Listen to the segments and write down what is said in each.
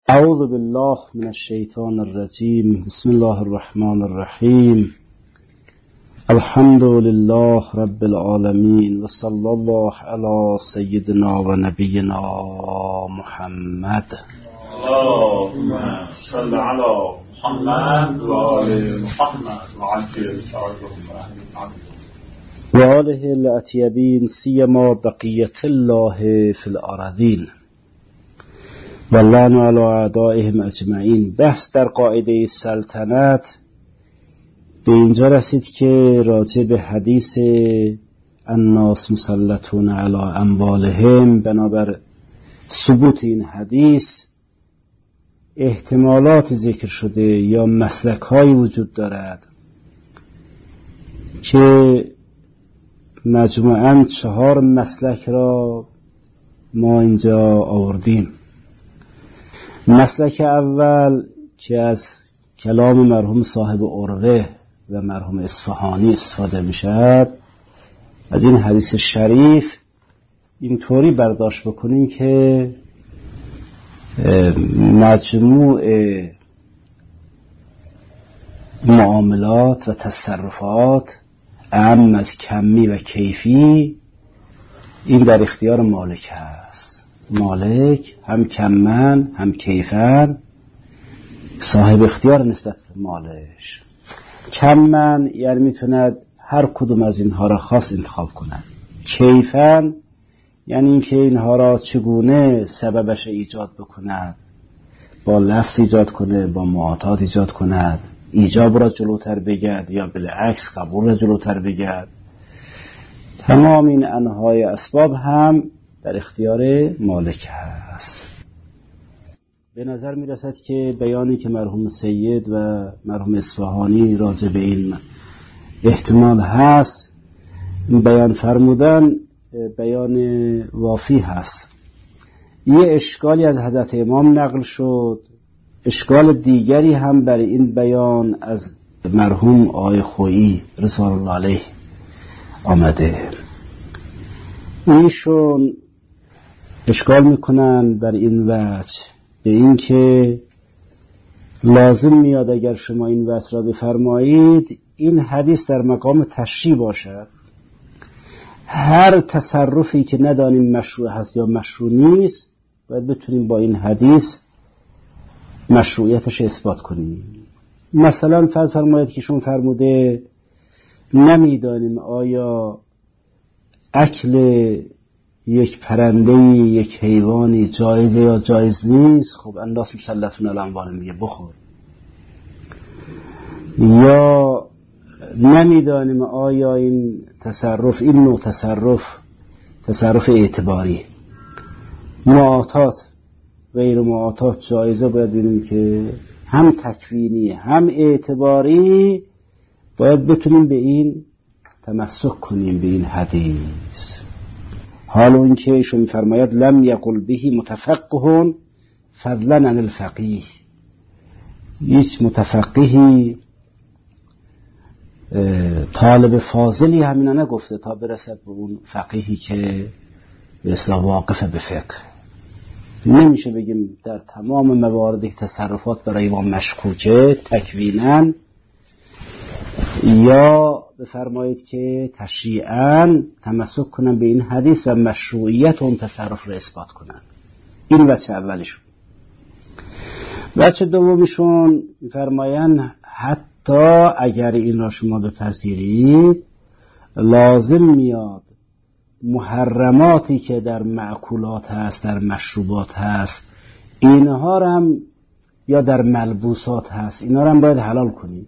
اعوذ بالله من الشیطان الرجیم. بسم الله الرحمن الرحیم. الحمد لله رب العالمین و صلی الله علی سیدنا و نبینا محمد. اللهم صل علی محمد و آل محمد و عجل فرجهم و آله الاطیبین سیما بقیت الله فی الارضین و لعن علی اعدائهم اجمعین. بحث در قاعده سلطنت به اینجا رسید که راجع به حدیث الناس مسلطون علی اموالهم، بنابر ثبوت این حدیث احتمالات ذکر شده یا مسلک های وجود دارد که مجموعاً 4 مسلک را ما اینجا آوردیم. مسلک اول که از کلام مرحوم صاحب عروه و مرحوم اصفهانی استفاده می شود، از این حدیث شریف اینطوری برداشت بکنیم که مجموع معاملات و تصرفات اعم از کمی و کیفی این در اختیار مالک هست. مالک هم کمن هم کیفن صاحب اختیار نسبت به مالش. کمن یعنی میتوند هر کدوم از اینها را خاص انتخاب کند. کیفن یعنی اینکه اینها را چگونه سببش ایجاد بکند، با لفظ ایجاد کنه، با معاطات ایجاد کند، ایجاب را جلوتر بگرد یا بالعکس قبول را جلوتر بگرد. تمام این انواع اسباب هم در اختیار مالک هست. به نظر می رسد که بیانی که مرحوم سید و مرحوم اصفهانی راجع به این احتمال هست بیان فرمودن بیان وافی هست. یه اشکالی از حضرت امام نقل شد، اشکال دیگری هم برای این بیان از مرحوم آقای خویی رضوان الله علیه آمده. ایشون اشکال میکنن بر این وجه به این که لازم میاد اگر شما این وجه را بفرمایید این حدیث در مقام تشریح باشد. هر تصرفی که ندانیم مشروع هست یا مشروع نیست باید بتونیم با این حدیث مشروعیتش اثبات کنیم. مثلا فرمایید که شما فرموده نمیدانیم آیا اکل یک پرنده یک حیوانی جایزه یا جایز نیست. خب الناس مسلطون علی اموالهم میگه بخور. یا نمیدانیم آیا این تصرف، این نوع تصرف اعتباری، معاطات غیر معاطات جایزه، باید ببینیم که هم تکوینی هم اعتباری باید بتونیم به این تمسک کنیم به این حدیث. حالا این که ایشون می‌فرماید لم یقل به متفقه فضلا عن الفقیه، هیچ متفقهی طالب فاضلی همینا نگفته تا برسد به اون فقیهی که به اصطلاح واقف به فقه. نمیشه بگیم در تمام موارد تصرفات برای ما مشکوکه تکویناً، یا بفرمایید که تشریعاً تمسک کنن به این حدیث و مشروعیت اون تصرف رو اثبات کنن. این وجه اولیشون. وجه دومیشون میفرمایند حتی اگر این را شما بپذیرید لازم میاد محرماتی که در معکولات هست، در مشروبات هست، اینها رو هم، یا در ملبوسات هست، اینها رو هم باید حلال کنید.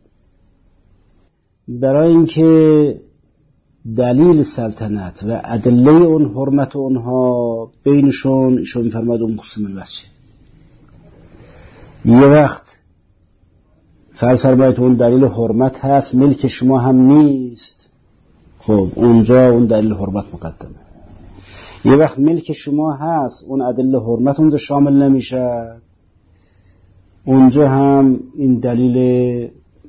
برای اینکه دلیل سلطنت و ادله اون حرمت اونها بینشون ایشون میفرماید اون مقسم الوجه. یه وقت فرض فرمایید اون دلیل حرمت هست ملک شما هم نیست، خب اونجا اون دلیل حرمت مقدمه. یه وقت ملک شما هست اون ادله حرمت اونجا شامل نمیشه، اونجا هم این دلیل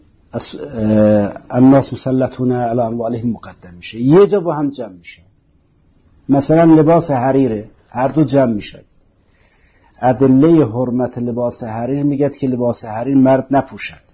الناس مسلطون علی اموالهم مقدم میشه. یه جا با هم جمع میشه. مثلا لباس حریره، هر دو جمع میشه. ادله حرمت لباس حریر میگه که لباس حریر مرد نپوشد.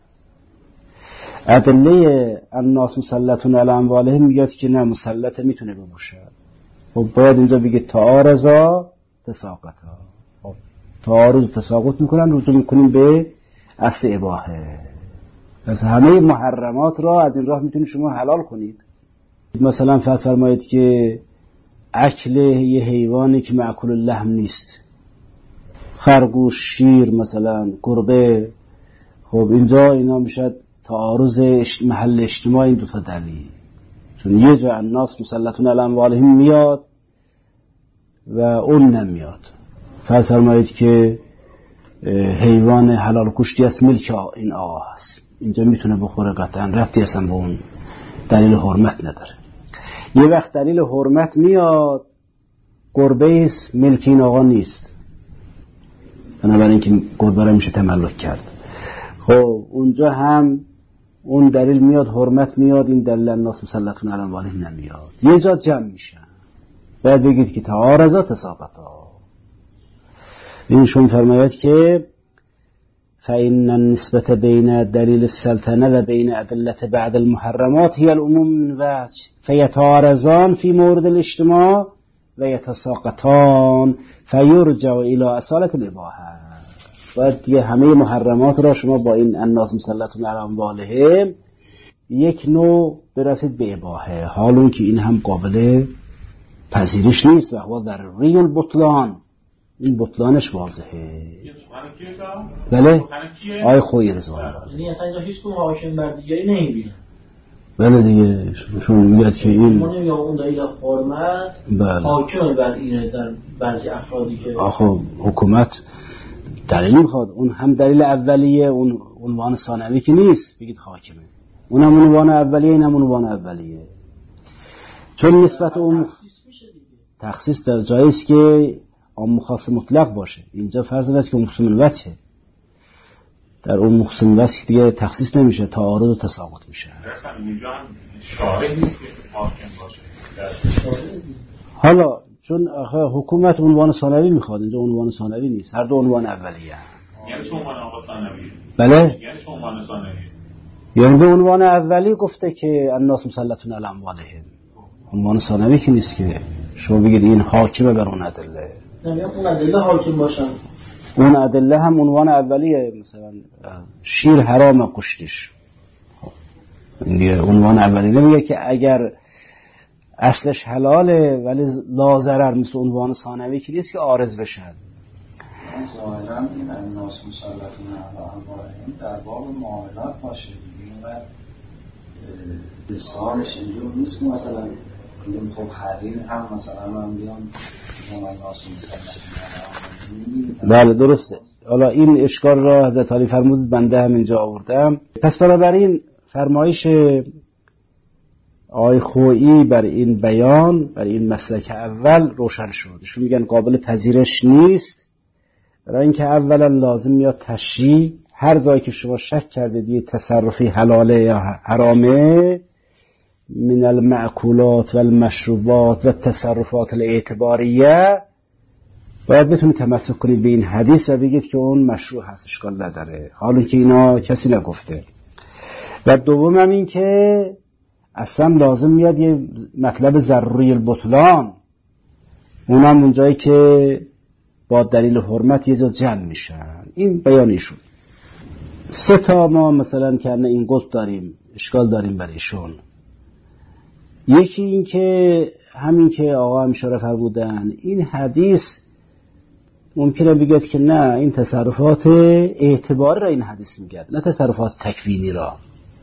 ادله الناس مسلطون علی اموالهم میگه که نه، مسلط میتونه بپوشد. خب باید اینجا بگه تعارضا تساقطا. خب تعارض و تساقط میکنن، رجوع میکنیم به اصل اباحه. پس همه محرمات را از این راه میتونید شما حلال کنید. مثلا فرض فرمایید که اکل یه حیوانی که مأکول اللحم نیست، خرگوش، شیر، مثلا گربه، خب اینجا اینا میشد تعارض محل اجتماع این دوتا دلیل. چون یه جا الناس مسلطون علی اموالهم میاد و اون نمیاد. فرض فرمایید که حیوان حلال کشتی است، ملک این آقا هست، اینجا میتونه بخوره، قطعا ربطی اصلا به اون دلیل حرمت نداره. یه وقت دلیل حرمت میاد، گربه است، ملک این آقا نیست، بنابراین که گربه را میشه تملک کرد. خب اونجا هم اون دلیل میاد، حرمت میاد، این دلیل الناس مسلطون علی اموالهم نمیاد. یه جا جمع میشن، باید بگید که تعارضا تساقطا. اینشون فرماید که فإن النسبة بين دليل السلطنة و بين أدلة بعد المحرمات هي العموم من وجه فيتعارضان في مورد الاجتماع و يتساقطان فيرجع إلى أصالة الإباحة. باید دیگه همه محرمات را شما با این الناس مسلطون علی اموالهم یک نوع برسید به اباحه، حالون که این هم قابل پذیرش نیست و هو ضروری البطلان، این بطلانش واضحه. بله آی خوی رضوان، یعنی اصلا اینجا هیچ کنون حاکم بر دیگری نمیبینه. بله دیگه شما میگید که این ما نمیگم اون دلیل حرمت حاکم بر اینه در بعضی افرادی که آخه حکومت دلیل میخواد، اون هم دلیل اولیه، اون عنوان ثانوی که نیست بگید حاکمه، اونم عنوان اولیه، اینم عنوان اولیه. چون نسبت اون تخصیص در جاییست که عام خاص مطلق باشه. اینجا فرض است که مخصوص الوجه، در اون مخصوص الوجه دیگه تخصیص نمیشه، تعارض و تساقط میشه. اینجا هم شارع نیست که حاکم باشه. حالا چون حکومت عنوان ثانوی میخواد، اینجا عنوان ثانوی نیست، هر دو عنوان اولیه. یعنی چه عنوان ثانوی؟ بله یعنی چه عنوان ثانوی؟ یعنی به عنوان اولی گفته که الناس مسلطون علی اموالهم، عنوان ثانوی که نیست که شما بگید این حاکمه بر اون ادله. یعنی اون ادله حاکم باشن، اون ادله هم عنوان اولیه. مثلا شیر حرام کشتش، این عنوان اولیه. نمیگه که اگر اصلش حلاله ولی لا ضرر، مثل عنوان ثانوی که نیست که عارض بشن. ظاهرا این الناس مسلطون علی اموالهم در باب معاملات باشه، این و بسیارش اینجور نیست. مثلا بگیم خب حریر هم مثلا من بیام الناس مسلطون. بله درسته. حالا این اشکال را حضرت علی فرمود، بنده هم اینجا آوردم. پس بنابراین فرمایش آقای خویی بر این بیان، بر این مسلک اول روشن شد. ایشون میگن قابل پذیرش نیست، برای اینکه اولا لازم میاد تشریح. هر جایی که شما شک کردید یه تصرفی حلاله یا حرامه، من المأکولات و المشروبات و التصرفات الاعتباریه، باید بتونید تمسک کنید به این حدیث و بگید که اون مشروع هست، اشکال نداره، حالا که اینا کسی نگفته. و دوم هم این که اصلا لازم میاد یه مطلب ضروری البطلان، اونم اونجایی که با دلیل حرمت یه جا جمع میشن. این بیانیشون. سه تا ما مثلا که این گفت داریم، اشکال داریم برایشون. یکی این که همین که آقا هم اشاره فرمودن، این حدیث ممکنه بگید که نه، این تصرفات اعتباری را این حدیث میگه، نه تصرفات تکوینی را.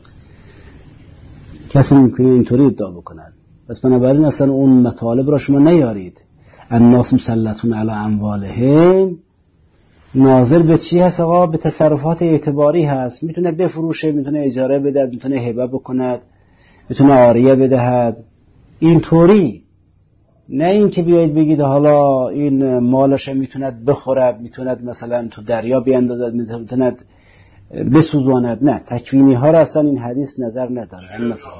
کسی ممکنه اینطوری ادعا بکنن. پس بنابراین اصلا اون مطالب را شما نیارید. الناس مسلطون علی اموالهم ناظر به چی هست آقا؟ به تصرفات اعتباری هست. میتونه بفروشه، میتونه اجاره بده، میتونه هبه بکند، میتونه عاریه بدهد، اینطوری. نه این که بیایید بگید حالا این مالش میتوند بخورد، میتوند مثلا تو دریا بیاندازد، میتوند بسوزاند. نه، تکوینی ها را اصلا این حدیث نظر نداره.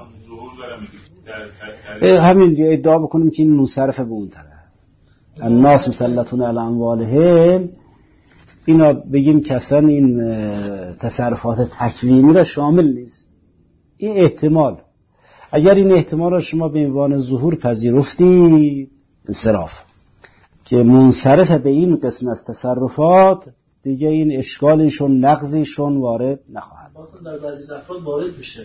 همین ادعا بکنیم که این منصرف به اون طرف. الناس مسلطون علی اموالهم، اینا بگیم که اصلا این تصرفات تکوینی را شامل نیست. این احتمال، اگر این احتمال را شما به عنوان ظهور پذیرفتید، انصراف که منصرف به این قسم از تصرفات، دیگه این اشکالیشون نقضیشون وارد نخواهد. در بعضی افراد وارد میشه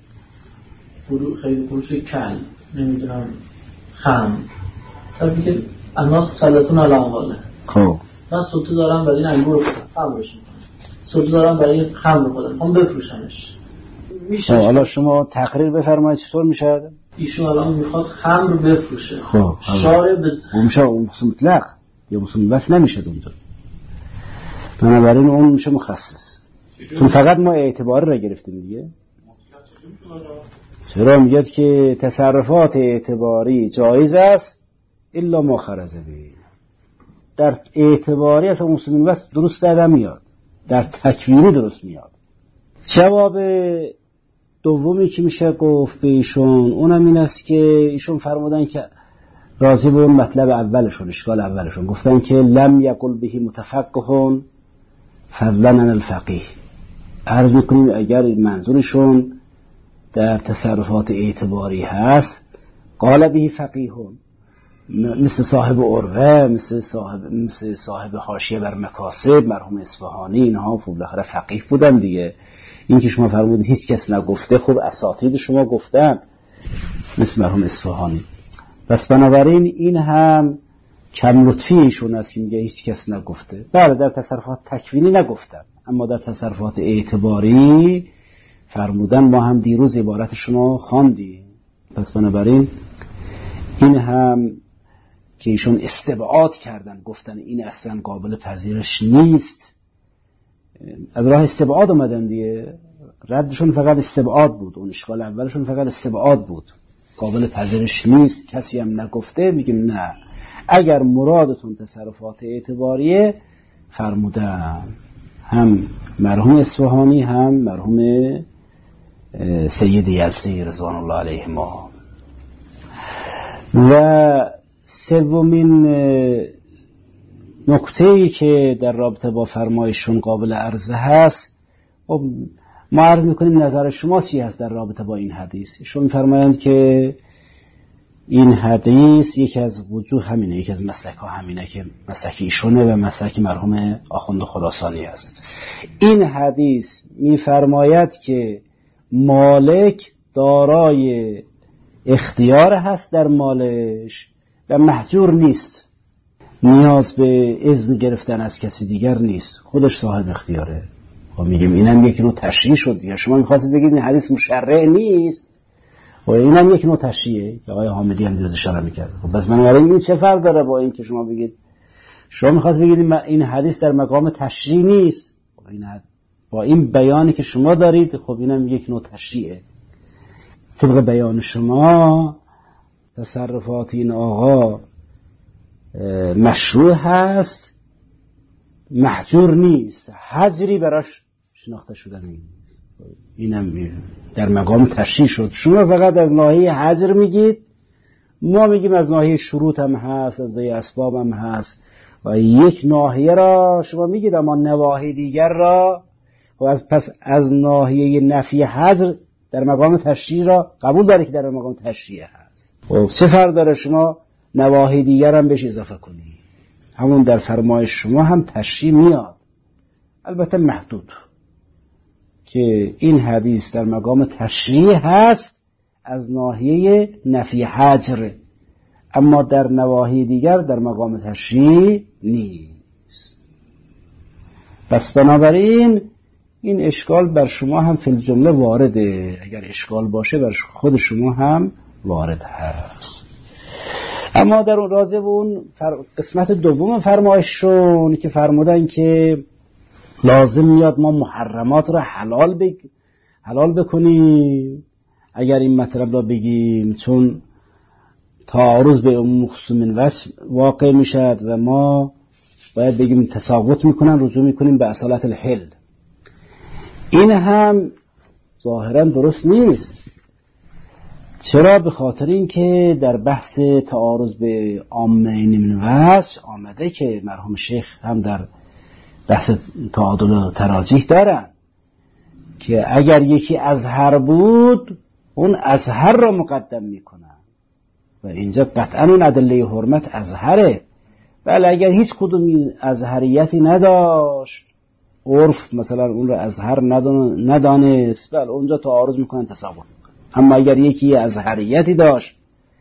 خیلی فروش کل، نمیدونم خم، طرفی که الناس مسلطون علی امواله، خب من سلطه دارم برای این انگور خمرش میکنم، سلطه دارم برای این خمر خودم هم بفروشمش. میشه حالا شما تقریر بفرمایید چطور میشه؟ ایشون الان میخواد خمر بفروشه. خب شارع میشه اون مطلق یا مصمم نمیشه اونجا، بنابراین اون میشه مخصص، چون فقط ما اعتباری را گرفتیم دیگه. چرا میگه که تصرفات اعتباری جایز است الا ما خرج به، در اعتباری اصلا مصمم بس درست در میاد، در تکوینی درست میاد. جواب دومی که میشه گفت به ایشون اونم این است که ایشون فرمودن که راضی به اون مطلب اولشون، اشکال اولشون، گفتن که لم یقل به متفقهون فضلا عن الفقیه. عرض میکنیم اگر منظورشون در تصرفات اعتباری هست، قال به فقیهون، مثل صاحب عروه، مثل صاحب حاشیه بر مکاسب مرحوم اصفهانی، اینها بالاخره فقیه بودن دیگه. این که شما فرمودید هیچ کس نگفته، خب اساتید شما گفتن مثل مرحوم اصفهانی. پس بنابراین این هم کم لطفی ایشون است که میگه هیچ کس نگفته. بله در تصرفات تکوینی نگفتن، اما در تصرفات اعتباری فرمودن. ما هم دیروز عبارتشون رو خواندیم. پس بنابراین این هم که ایشون استبعاد کردن، گفتن این اصلا قابل پذیرش نیست، از راه استبعاد اومدن دیگه. ردشون فقط استبعاد بود، اون اشکال اولشون فقط استبعاد بود، قابل پذیرش نیست، کسی هم نگفته. میگیم نه، اگر مرادتون تصرفات اعتباریه، فرمودن هم مرحوم اصفهانی هم مرحوم سید یزدی رضوان الله علیهما. و سومین نکته‌ای که در رابطه با فرمایشون قابل عرضه هست، ما عرض میکنیم نظر شما چی هست در رابطه با این حدیث. ایشون میفرمایند که این حدیث یکی از وجوه همینه، یکی از مسلک ها همینه که مسلک ایشونه و مسلک مرحوم آخوند خراسانی هست. این حدیث میفرماید که مالک دارای اختیار هست در مالش و محجور نیست، نیاز به اذن گرفتن از کسی دیگر نیست، خودش صاحب اختیاره. خب میگیم اینم یک نوع تشریح شد دیگه. شما میخواستید بگید این حدیث مشرع نیست، و اینم یک نوع تشریحه که آقای حامدی هم دیروز اشاره میکرد. خب بس بنابراین این چه فرق داره با این که شما بگید، شما میخواستید بگید این حدیث در مقام تشریح نیست، با این بیانی که شما دارید خب اینم یک نوع تشریحه. طبق بیان شما تصرفات این آقا مشروع هست، محجور نیست، حجری براش شناخته شده نیست. اینم در مقام تشریح شد. شما فقط از ناحیه حجر میگید، ما میگیم از ناحیه شروط هم هست، از ناحیه اسباب هم هست، و یک ناحیه را شما میگید اما نواحی دیگر را پس از ناحیه نفی حجر در مقام تشریح را قبول داره که در مقام تشریح هست. خب چه فرق داره شما نواحی دیگر هم بهش اضافه کنی؟ همون در فرمایش شما هم تشریح میاد، البته محدود، که این حدیث در مقام تشریح هست از ناحیه نفی حجر، اما در نواحی دیگر در مقام تشریح نیست. پس بنابراین این اشکال بر شما هم فی الجمله وارده، اگر اشکال باشه بر خود شما هم وارد هست. اما در اون راجع به اون قسمت دوم فرمایششون که فرمودن که لازم میاد ما محرمات را حلال بکنیم اگر این مطلب را بگیم، چون تعارض به اون مخصوم وجه واقع میشد و ما باید بگیم تساقط میکنن، رجوع میکنیم به اصالت الحل. این هم ظاهرا درست نیست. چرا؟ به خاطر این که در بحث تعارض به عامه من وجه آمده که مرحوم شیخ هم در بحث تعادل و تراجیح دارن که اگر یکی ازهر بود اون ازهر را مقدم میکنن و اینجا قطعا اون ادله حرمت ازهره. ولی اگر هیچ کدوم ازهریتی نداشت، عرف مثلا اون رو ازهر ندانست، بله اونجا تعارض میکنن، تساقط میکنن. اما اگر یکی ازهریتی داشت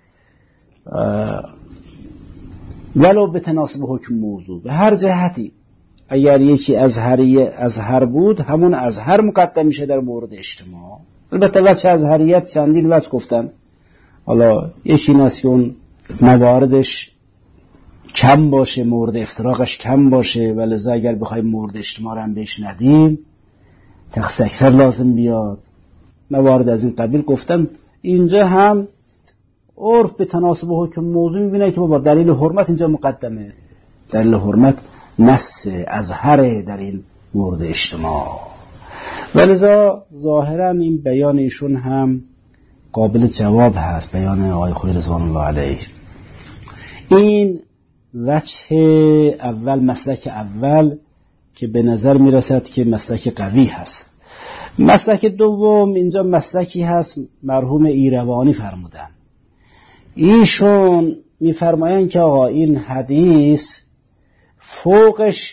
ولو به تناسب حکم موضوع، به هر جهتی اگر یکی ازهر بود همون ازهر مقدم میشه در مورد اجتماع. البته وجه ازهریت چندین وجه گفتن، حالا یکی نست که اون مواردش کم باشه، مورد افتراقش کم باشه، ولذا اگر بخوایم مورد اجتماع رو هم بهش ندیم تخصیص اکثر لازم بیاد. موارد از این قبیل گفتن. اینجا هم عرف به تناسب حکم موضوع میبینه که با دلیل حرمت اینجا مقدمه، دلیل حرمت نص ازهره در این مورد اجتماع. ولذا ظاهرا این بیان ایشون هم قابل جواب هست، بیان آقای خویی رضوان الله علیه. این وجه اول، مسلک اول که به نظر میرسد که مسلک قوی هست. مسلک دوم، اینجا مسلکی هست مرحوم ایروانی فرمودن. ایشون میفرمایند که آقا این حدیث فوقش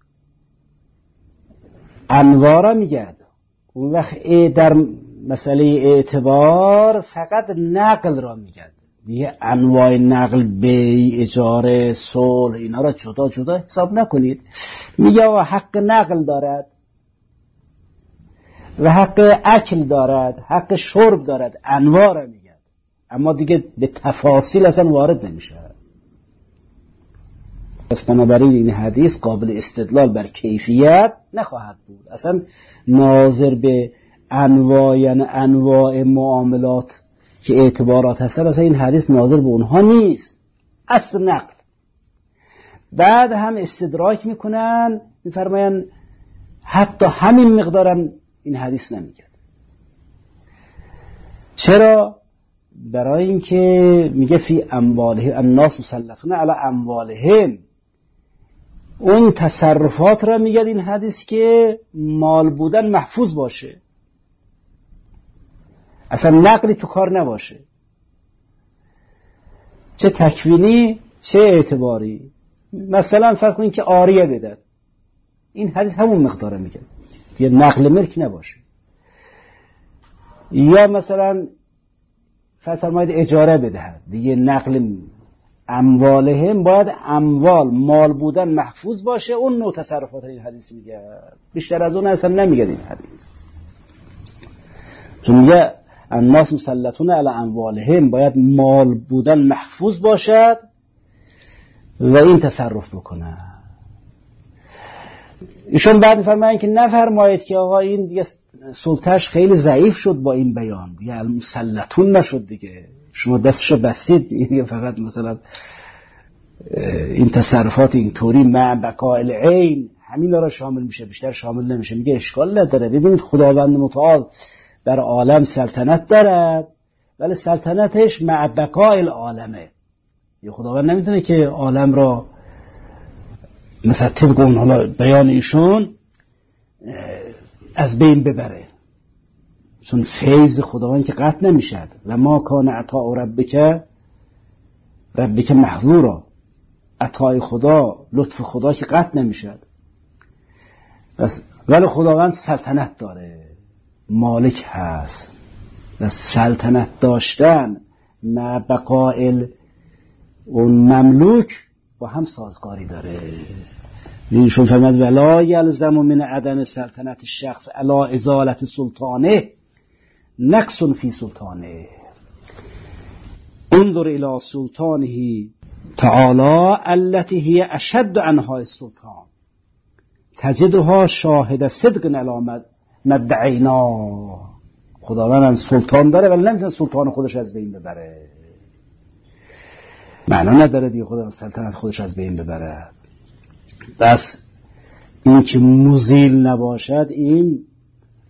انوارا میگرد، اون وقت در مسئله اعتبار فقط نقل را میگرد دیگه. انواع نقل، بیع، اجاره، صلح، اینا را جدا جدا حساب نکنید. میگه آقا حق نقل دارد و حق اکل دارد، حق شرب دارد، انواع را میگرد، اما دیگه به تفاصیل اصلا وارد نمیشه. پس بنابراین این حدیث قابل استدلال بر کیفیت نخواهد بود، اصلا ناظر به انواع، یعنی انواع معاملات که اعتبارات هستن، اصلا این حدیث ناظر به اونها نیست، اصل نقل. بعد هم استدراک میکنن، میفرماین حتی همین مقدارم این حدیث نمیگه. چرا؟ برای اینکه میگه فی اموالهم الناس مسلطون علی اموالهم، اون تصرفات را میگه این حدیث که مال بودن محفوظ باشه، اصلا نقلی تو کار نباشه، چه تکوینی چه اعتباری. مثلا فرض کنید که عاریه بدن، این حدیث همون مقداره میگه دیگه، نقل ملک نباشه. یا مثلا فرمایید اجاره بدهد، دیگه نقل اموالهم باید اموال، مال بودن محفوظ باشه، اون نوع تصرفات این حدیث میگه. بیشتر از اون اصلا نمیگه این حدیث، چون میگه الناس مسلطون علی اموالهم، باید مال بودن محفوظ باشد و این تصرف بکنه. ایشون بعد میفرمایند که نفرمایید که آقا این دیگه سلطه‌اش خیلی ضعیف شد با این بیان، دیگه المسلطون نشد دیگه، شما دستشو بستید دیگه، فقط مثلا این تصرفات اینطوری مع بقاء عین همین را شامل میشه، بیشتر شامل نمیشه. میگه اشکال نداره، ببینید خداوند متعال بر عالم سلطنت دارد، ولی سلطنتش مع بقاء العالمه. یه خداوند نمیتونه که عالم را مثلا طبق اون حالا بیان ایشون از بین ببره، چون فیض خداوند که قطع نمیشد. و ما کان عطاء ربک محظورا، عطای خدا، لطف خدا که قطع نمیشد. ولی خداوند سلطنت داره، مالک هست، و سلطنت داشتن مع بقاء اون مملوک با هم سازگاری داره. ایشون فرمود ولا یلزم من عدم سلطنت الشخص علی ازالت سلطانه نقص فی سلطانه، انظر الى سلطانه تعالی التي هي اشد عنها السلطان تجدها شاهد صدق علی مدعینا. خداوند سلطان داره ولی نمیتونه سلطان خودش از بین ببره، معنا نداره دیگه خدا سلطنت خودش از بین ببره. بس این که مزیل نباشد، این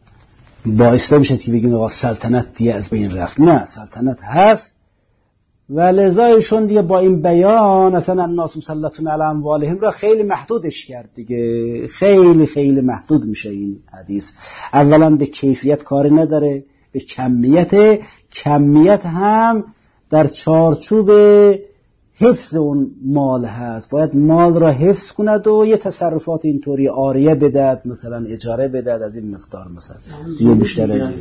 باعث نمیشه که بگیم آقا سلطنت دیگه از بین رفت. نه، سلطنت هست و لذایشون دیگه با این بیان اصلا الناس مسلطون علی اموالهم را خیلی محدودش کرد دیگه. خیلی خیلی محدود میشه این حدیث. اولا به کیفیت کاری نداره، به کمیت هم در چارچوب حفظ اون مال هست. باید مال را حفظ کند و یه تصرفات اینطوری عاریه بدهد، مثلا اجاره بدهد از این مقدار، مثلا یه بیشتر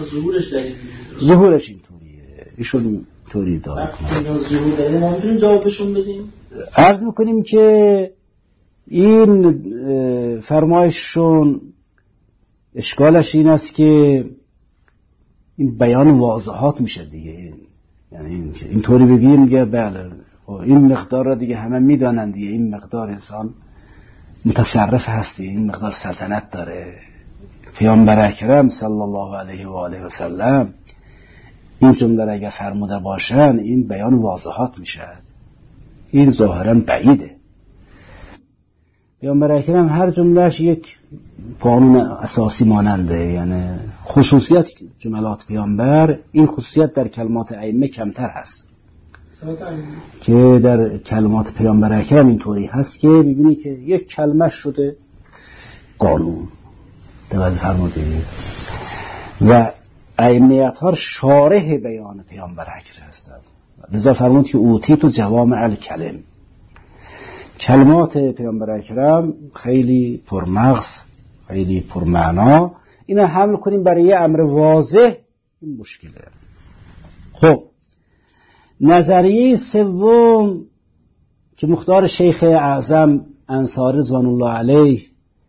ظهورش اینطوریه، ایشون طوری داره. ظهور داره ما میتونیم جوابشون بدیم. عرض میکنیم که این فرمایششون اشکالش این است که این بیان واضحات میشه دیگه. یعنی اینطوری بگیم که بله این مقدار را دیگه همه میدانند دیگه، این مقدار انسان متصرف هستی، این مقدار سلطنت داره. پیامبر اکرم صلی الله علیه و آله و سلم این جمله را اگر فرموده باشن این بیان واضحات میشه. این ظاهرا بعیده. پیامبر اکرم هر جملهش یک قانون اساسی ماننده، یعنی خصوصیت جملات پیامبر، این خصوصیت در کلمات ائمه کمتر هست که در کلمات پیامبر اکرم اینطوری هست که ببینی که یک کلمه شده قانون. توجه فرمودید؟ و ائمه اطهار شارح بیان پیامبر اکرم هستند. لذا فرمود که اوتیت جوامع الکلم. کلمات پیامبر اکرم خیلی پرمغز، خیلی پرمعنا. اینا حمل کنیم برای یه امر واضح، این مشکله. خب نظریه سوم که مختار شیخ اعظم انصاری رضوان الله علیه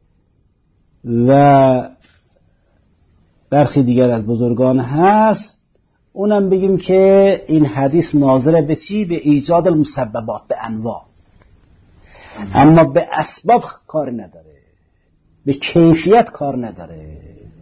و برخی دیگر از بزرگان هست، اونم بگیم که این حدیث ناظر به چی؟ به ایجاد المسببات، به انواع، اما به اسباب کار نداره، به کیفیت کار نداره.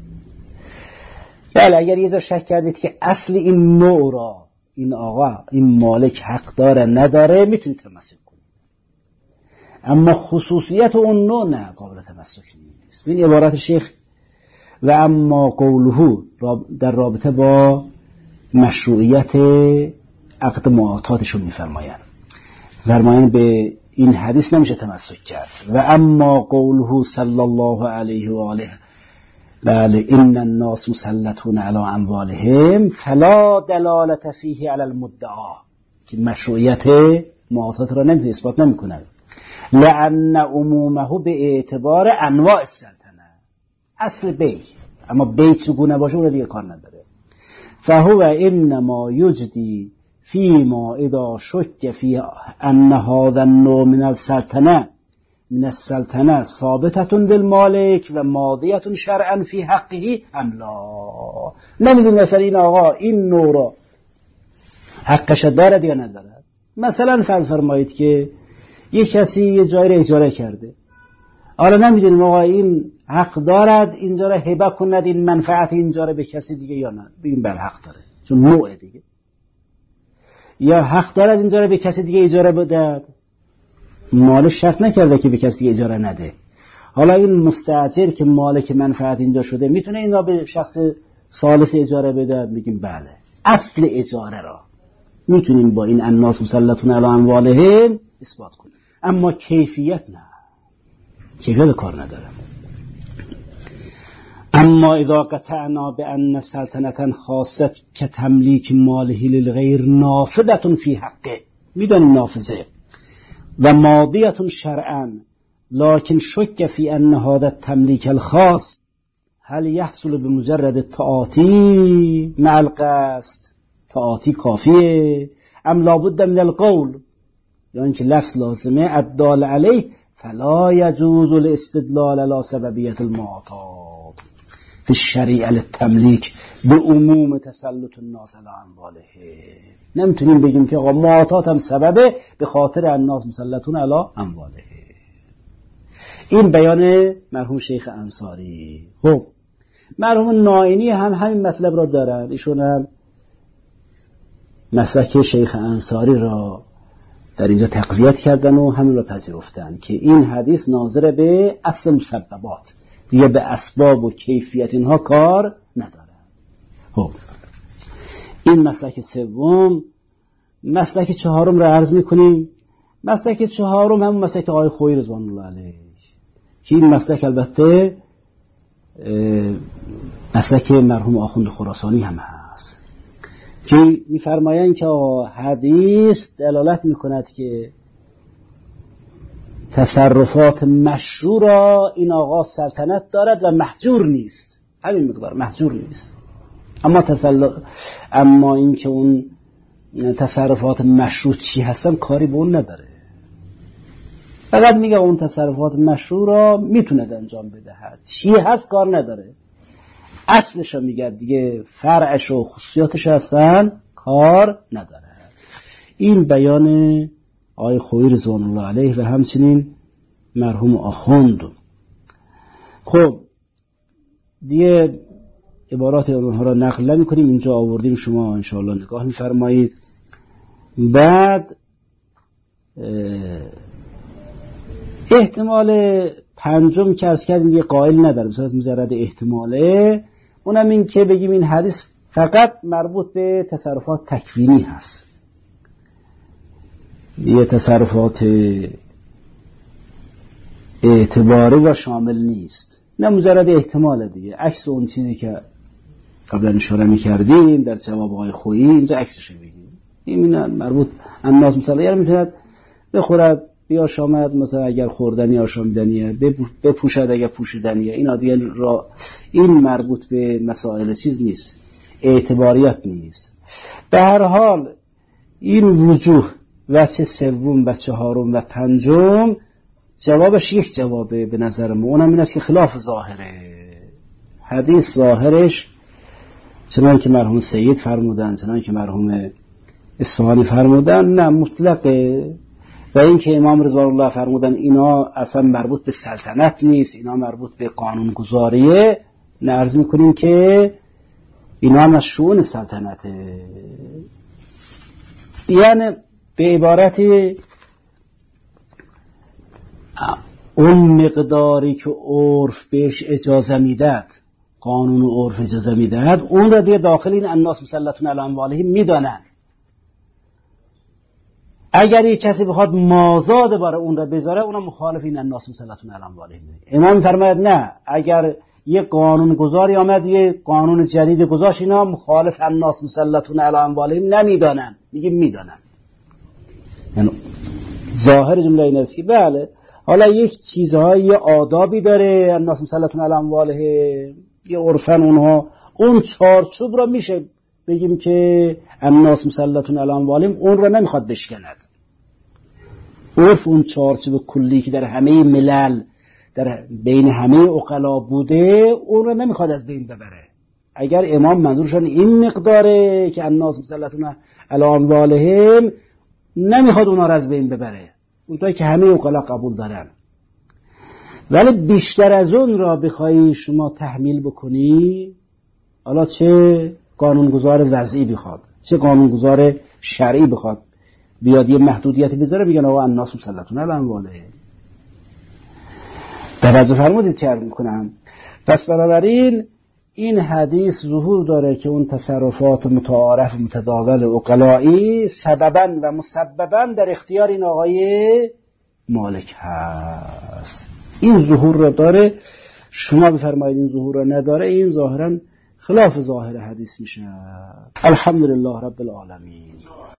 بله اگر یه جا شک کردید که اصل این نوع را این آقا این مالک حق داره نداره میتونید تمسک کنید، اما خصوصیت اون نوع نه، قابل تمسک نیست. این عبارت شیخ و اما قوله در رابطه با مشروعیت عقد معاطاتشون میفرمایند به این حدیث نمیشه تمسک کرد. و اما قوله صلی الله علیه و آله بله ان الناس مسلطون علی اموالهم فلا دلالت فیه علی المدعا، که مشروعیت معاطات را نمیتونه اثبات نمیکنه. لان عمومه به اعتبار انواع السلطنه، اصل بی، اما بی چگونه باشه اون دیگه کار نداره. فهو انما یجدی فيما اذا شك في ان هذا النوع من السلطنه ثابته للمالك و ماضیه شرعا في حقه ام لا. نمیدونم مثلا این آقا این نوع را حقش دارد یا ندارد. مثلا فرض فرمایید که یک کسی یه جایی را اجاره کرده، حالا نمیدونیم آقا این حق دارد اینجا را هبه کند، این منفعت اینجا را به کسی دیگه یا نه. بگیم بله حق داره چون نوع دیگه، یا حق دارد اینجا را به کسی دیگه اجاره بده، مالک شرط نکرده که به کسی دیگه اجاره نده. حالا این مستاجر که مالک منفعت اینجا شده میتونه اینا به شخص ثالث اجاره بده. میگیم بله اصل اجاره را میتونیم با این الناس مسلطون علی اموالهم اثبات کنیم، اما کیفیت نه، کیفیت کار نداره. اما اذا قطعنا بان سلطنة خاصة كتملیک ماله للغیر نافذة فی حقه، میدونیم نافذه و ماضیة شرعا، لكن شك في ان هذا التملیک الخاص هل يحصل بمجرد التعاطی مع القصد، تعاطی کافیه ام لابد من القول، یعنی که لفظ لازمه الدال علیه فلا يجوز الاستدلال على سببیة المعاطات في الشریعه للتملیک به عموم تسلط الناس علی اموالهم. نمیتونیم بگیم که آقا معاطات هم سببه به خاطر الناس مسلطون علی اموالهم. این بیان مرحوم شیخ انصاری. خب مرحوم نائینی هم همین مطلب را دارن، ایشون هم مسلک شیخ انصاری را در اینجا تقویت کردن و همین را پذیرفتن که این حدیث ناظر به اصل مسببات، دیگه به اسباب و کیفیت اینها کار نداره. خب این مسلک سوم مسلک چهارم را عرض میکنیم. مسلک چهارم همون مسلک آقای خویی رضوان الله علیه که این مسلک البته مسلک مرحوم آخوند خراسانی هم هست که میفرمایند که حدیث دلالت میکند که تصرفات مشروع را این آقا سلطنت دارد و محجور نیست، همین مقدار محجور نیست. اما این که اون تصرفات مشروع چی هستن کاری به اون نداره، فقط میگه اون تصرفات مشروع را میتونه انجام بدهد، چی هست کار نداره. اصلش رو میگه دیگه، فرعش و خصوصیاتش هستن کار نداره. این بیان آقای خویی رضوان الله علیه و همچنین مرحوم آخوند. خب دیگه عبارات اونها را نقل نمی‌کنیم، اینجا آوردیم، شما انشاءالله نگاه می‌فرمایید. بعد احتمال پنجم که عرض کردیم یه قائل نداره، بصورت مجرد احتماله، اونم این که بگیم این حدیث فقط مربوط به تصرفات تکوینی هست، یه تصرفات اعتباری و شامل نیست، نه مجرد احتمال دیگه، عکس اون چیزی که قبلا اشاره می‌کردیم در جواب آقای خویی، اینجا عکسش بگیم. این مربوط الناس مثلا یعنی میتونه بخورد بیاشامد، مثلا اگر خوردنی آشامیدنیه، بپوشد اگر پوشیدنیه، اینا دیگه این مربوط به مسائل چیز نیست، اعتباریات نیست. به هر حال این وجوه وجه سوم و چهارم و پنجم جوابش یک جوابه به نظر ما، اونم این است که خلاف ظاهره حدیث. ظاهرش چنان که مرحوم سید فرمودن، چنان که مرحوم اصفهانی فرمودن، نه مطلقه. و این که امام رضوان الله فرمودن اینا اصلا مربوط به سلطنت نیست، اینا مربوط به قانون گذاریه، نه عرض میکنیم که اینا هم از شؤون سلطنته. یعنی به عبارتی اون مقداری که عرف بهش اجازه میداد، قانون و عرف اجازه میداد، اون را دیگه داخل این الناس مسلطون علی اموالهم میدانن. اگر یک کسی بخواد مازاد برای اون را بذاره، اونم مخالف این الناس مسلطون علی اموالهم. امام فرماید نه، اگر یه قانون گذاری آمد یه قانون جدید گذاشت، اینا مخالف الناس مسلطون علی اموالهم نمیدانن، میگه میدانن. یعنی ظاهر جمله این است که بله، حالا یک چیزهایی یه آدابی داره الناس مسلطون علی اموالهم، یه عرفن اونها، اون چارچوب را میشه بگیم که الناس مسلطون علی اموالهم اون را نمیخواد بشکند. عرف اون چارچوب کلی که در همه ملل، در بین همه عقلا بوده، اون را نمیخواد از بین ببره. اگر امام منظورشان این مقداره که الناس مسلطون علی اموالهم، نمیخواد اونا را از بین ببره، اونطوری که همه عقلا قبول دارن. ولی بیشتر از اون را بخوای شما تحمیل بکنی، حالا چه قانونگذار وضعی بخواد، چه قانونگذار شرعی بخواد بیاد یه محدودیتی بذاره، بگن آقا الناس مسلطون علی اموالهم. توجه فرمودید چه عرض میکنم؟ پس بنابراین این حدیث ظهور داره که اون تصرفات متعارف متداول عقلائی سبباً و مسبباً در اختیار این آقای مالک هست. این ظهور رو داره. شما بفرمایید این ظهور رو نداره، این ظاهراً خلاف ظاهر حدیث میشه. الحمدلله رب العالمین.